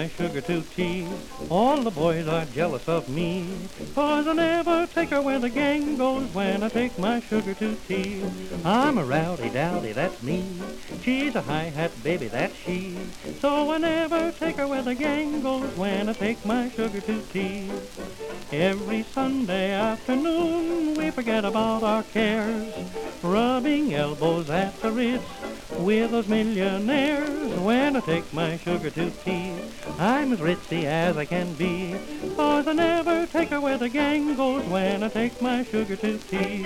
my sugar to tea. All the boys are jealous of me, 'cause I never take her where the gang goes when I take my sugar to tea. I'm a rowdy dowdy, that's me. She's a hi-hat baby, that's she. So I never take her where the gang goes when I take my sugar to tea. Every Sunday afternoon we forget about our cares, rubbing elbows at the Ritz with those millionaires. When I take my sugar to tea, I'm as ritzy as I can be, 'cause I never take her where the gang goes when I take my sugar to tea.